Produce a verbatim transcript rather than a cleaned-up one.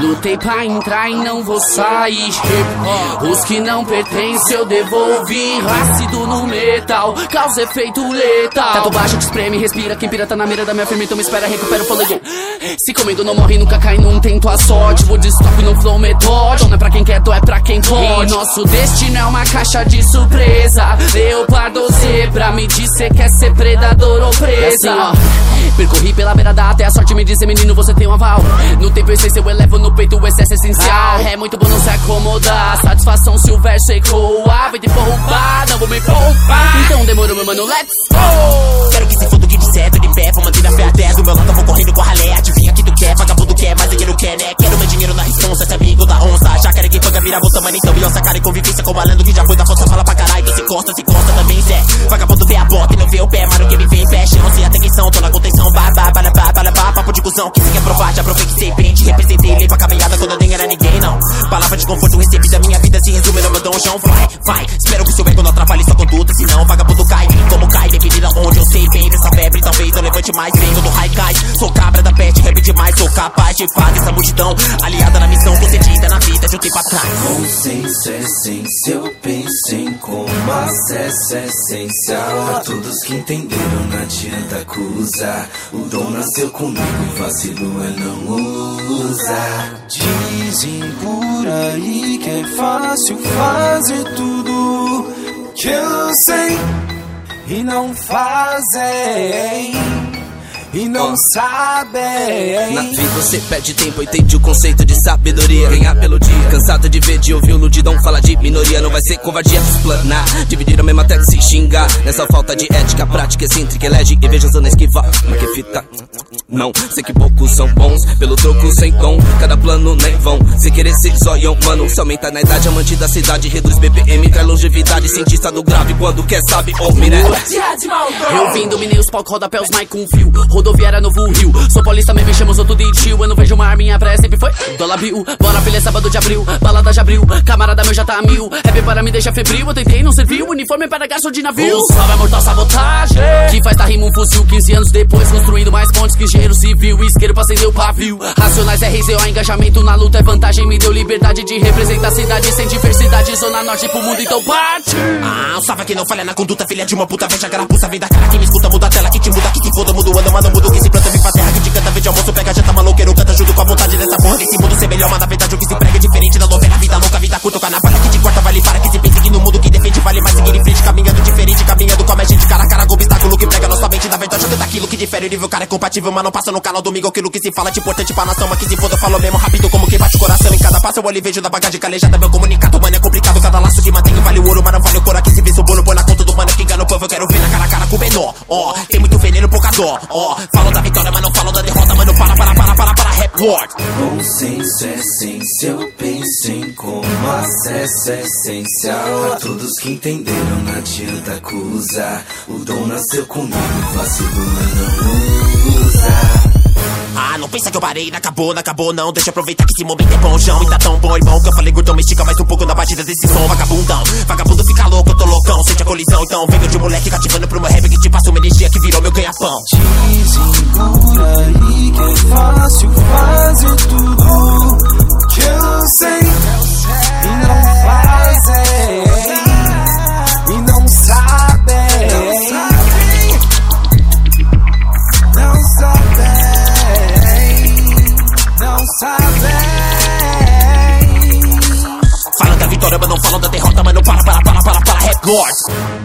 Lutei pra entrar e não vou sair. Os que não pertencem eu devolvi. Ácido no metal, causa efeito letal. Teto baixo que espreme, respira. Quem pira tá na mira da minha firma, então me espera, recupera o fôlego. Se comendo não morre, nunca cai, não tento a sorte. Vou de stop no flow metódico. Não é pra quem quer, é pra quem pode. E nosso destino é uma caixa de surpresa. Leopardo ou zebra, me diz cê quer ser predador ou presa. Assim, ó, percorri pela beira da até a sorte me dizer, menino, você tem um aval. No tempo eu sei se eu elevo no peito o excesso essencial. Ah, é muito bom não se acomodar. Satisfação se o verso ecoa. Vai te poupar, não vou me poupar. Então demorou, meu mano, let's go. Quero que se foda o que disser, tô de pé, vou manter a fé até do meu lado, eu vou correndo com a ralé. Adivinha que tu quer, vagabundo quer, mas dinheiro quer, né? Quero meu dinheiro na responsa, esse amigo da onça. Já quero quem paga, vira volta, mas então Beyoncé, cara, e convivência com balando que já foi da força, fala pra caralho. Então se costa, se costa também, Zé. Vagabundo vê a bota e não vê o pé, mano, que me vem, fecha, não sei a atenção, tô na contenção, babá, balabá, balabá, papo de cuzão, que se quer provar, já provei que sei bem, te representei, lei pra caminhada quando eu nem era ninguém, não. Palavra de conforto recebida, minha vida se resume no meu donjão, vai, vai. Espero que seu ego não atrapalhe sua conduta, senão vagabundo cai, como cai, minha vida onde eu sei bem dessa febre, talvez eu levante mais, venho do high cai. Sou cabra da peste, rap demais, sou capaz de fazer essa multidão aliada na missão, concedida na vida de um tempo atrás. Consciência, essência, eu pensei como acesso é essencial. A todos que entenderam, não adianta acusar. O dom nasceu comigo, vacilo é não usar. Dizem por aí que é fácil fazer tudo que eu sei e não fazem. E não sabem. Na vida você perde tempo, entende o conceito de sabedoria. Ganhar pelo dia, cansado de ver, de ouvir o ludidão fala de minoria. Não vai ser covardia explanar, dividir a mesma até se xingar. Nessa falta de ética, prática excêntrica, elege e veja a zona esquiva. Mas que fita, não, sei que poucos são bons, pelo troco sem tom, cada plano nem vão. Se querer ser zoião, mano, se aumenta na idade, amante da cidade, reduz B P M, traz longevidade, cientista do grave, quando quer sabe, ouve, né? Eu vim, dominei os palcos, rodapés, mic com fio. Rodoviária Novo Rio, sou paulista, me chamamos outro de tio. Eu não vejo uma arma, minha praia sempre foi Dólar Bill, bora filha, sábado de abril, balada já abriu, camarada meu já tá a mil. Rap para me deixar febril, eu tentei, não serviu. Uniforme para gasto de navio, o salve é mortal sabotagem, que faz tá rima um fuzil. Quinze anos depois, construindo mais pontes que engenheiro civil. Isqueiro pra acender o pavio, Racionais é R Z O, engajamento na luta é vantagem. Me deu liberdade de representar a cidade sem diversidade. Zona Norte pro mundo, então parte. Ah, um salve que não falha na conduta, filha de uma puta, veja a carapuça, vem da cara que me escuta, muda a tela, que te muda, que te foda, muda o ano, mano, muda o que se planta, vem pra terra, que te canta, vê de almoço, pega, janta, maloqueiro, canta junto com a vontade dessa porra, desse mundo ser melhor, mas na verdade o que se prega é diferente da novela, vida louca, vida curta, o carnaval que te corta, vale para, que se pense que no mundo que defende vale mais, seguir em frente, caminhando diferente, caminhando com a gente, cara a cara, com obstáculo que prega nossa mente, na verdade é daquilo que difere, o nível cara é compatível, mas não passa no canal domingo, aquilo que se fala é importante pra nação, mas que se foda, falou mesmo rápido, como quem bate o coração, em cada passo eu olho e vejo da bagagem calejada, meu comunicado, mano, é complicado, cada laço que mantém vale o ouro, mas não vale o cor, aqui se vê o bolo, põe na conta do mano, que engana o povo, eu quero ver na cara a cara com o menor, ó, oh, tem muito veneno, pouca dó, ó, oh, falam da vitória, mas não falam da derrota, mano, para, para, para, para, para, rap word. Consciência, essência, eu pensei como acesso é essencial. A todos que entenderam, não adianta acusar. O dom nasceu comigo, vacilo é não usar. Ah, não pensa que eu parei, não acabou, não acabou não. Deixa eu aproveitar que esse momento é bom, João. E tá tão bom, irmão, que eu falei gordão, me estica mais um pouco na batida desse som, vagabundão. Vagabundo fica louco, eu tô loucão, sente a colisão. Então venho de moleque cativando pro meu rap, que te passa uma energia que virou meu ganha-pão. Dizem por aí que é fácil fazer tudo que eu sei e não fazem, e não sabem, não sabem, não sabem. Falam da vitória, mas não falam da derrota, mano, para, para, para, para, para, rap word.